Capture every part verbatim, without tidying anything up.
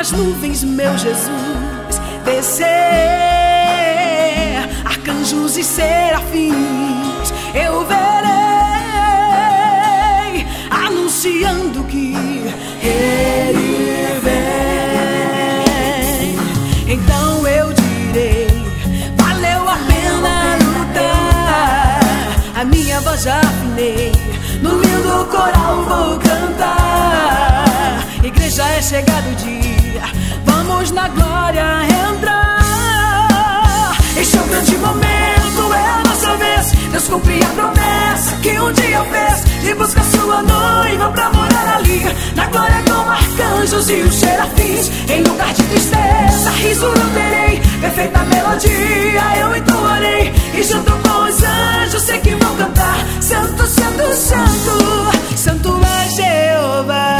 nas nuvens, meu Jesus, descer, arcanjos e serafins eu verei, anunciando que Ele vem. Então eu direi, valeu a pena lutar, a minha voz já afinei, no lindo coral vou cantar. Igreja, é chegado o dia, vamos na glória entrar. Este é o grande momento, é a nossa vez. Deus cumpre a promessa que um dia fez, de buscar sua noiva pra morar ali, na glória com arcanjos e os serafins. Em lugar de tristeza, riso eu terei, perfeita melodia eu entoarei, e junto com os anjos sei que vão cantar: Santo, Santo, Santo, Santo é Jeová.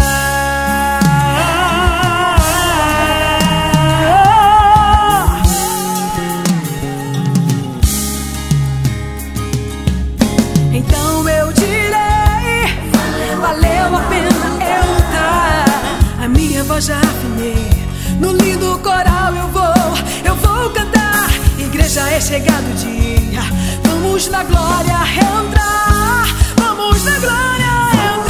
Então eu direi, valeu a pena eu lutar, a minha voz já afinei, no lindo coral eu vou, eu vou cantar. Igreja, é chegado o dia, vamos na glória entrar, vamos na glória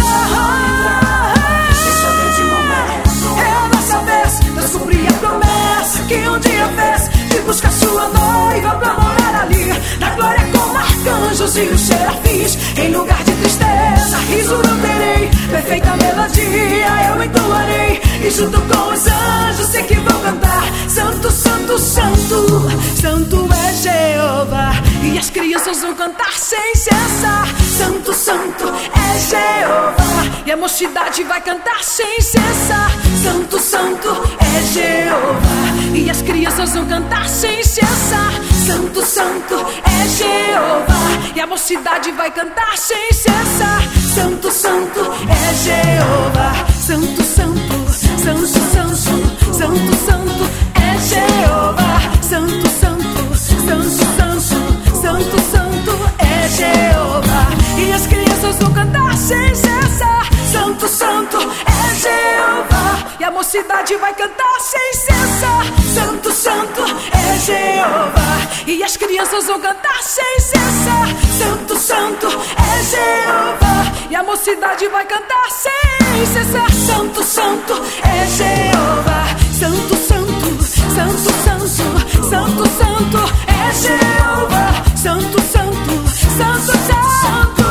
entrar. Esse é o grande momento, é a nossa vez. Deus cumprir a promessa que um dia fez, de buscar sua noiva pra morar ali, na glória com arcanjos e os serafins. Em lugar de tristeza, riso eu terei, perfeita melodia eu entoarei, e junto com os anjos sei que vão cantar: Santo, Santo, Santo, Santo é Jeová. E as crianças vão cantar sem cessar: Santo, Santo é Jeová. E a mocidade vai cantar sem cessar: Santo, Santo é Jeová. E as crianças vão cantar sem cessar: Santo, Santo é Jeová. E a mocidade vai cantar sem cessar: Santo, Santo é Jeová. Santo, Santo, Santo, Santo, Santo, Santo é Jeová. Santo, Santo, Santo, Santo, Santo, Santo é Jeová. E as crianças vão cantar sem cessar: Santo, Santo é Jeová. E a mocidade vai cantar sem cessar: Santo, Santo é Jeová. E as crianças vão cantar sem cessar: Santo, Santo é Jeová. E a mocidade vai cantar sem cessar: Santo, Santo é Jeová. Santo, Santo, Santo, Santo, Santo, Santo é Jeová. Santo, Santo, Santo, Santo.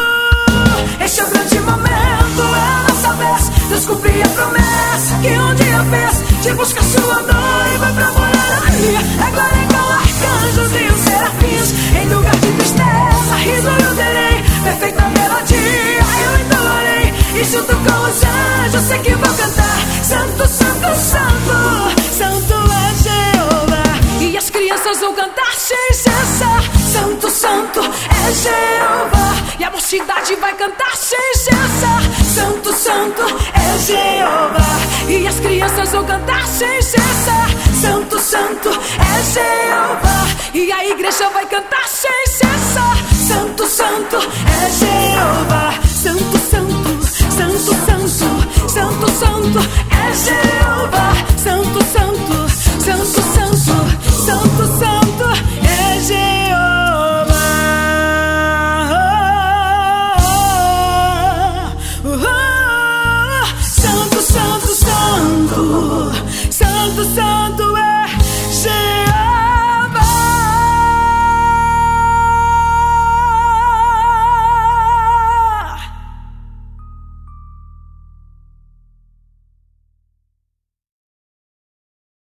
Este é o grande momento, é a nossa vez. Deus cumprir a promessa que um dia fez, de buscar sua noiva pra morar ali, agora é com arcanjos e os serafins. Em lugar de tristeza, riso eu terei, perfeita melodia eu entoarei, e junto com os anjos sei que vou cantar: Santo, Santo, Santo, Santo é Jeová. E as crianças vão cantar sem cessar: Santo, Santo é Jeová. E a mocidade vai cantar sem cessar: Santo, Santo é Jeová. E as crianças vão cantar sem cessar: Santo, Santo é Jeová. E a igreja vai cantar sem cessar: Santo, Santo é Jeová. Santo, Santo, Santo, Santo, Santo, Santo